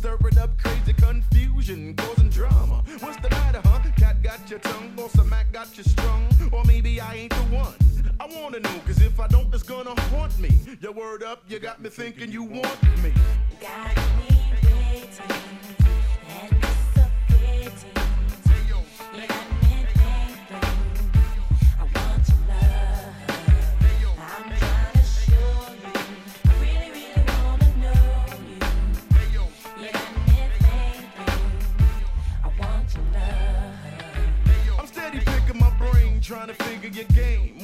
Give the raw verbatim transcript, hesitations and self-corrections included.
stirring up crazy confusion, causing drama. What's the matter, huh? Cat got your tongue, or some Mac got you strung, or maybe I ain't the one. I wanna know, cause if I don't, it's gonna haunt me. Your word up, you got me thinking you want me. Got me waiting.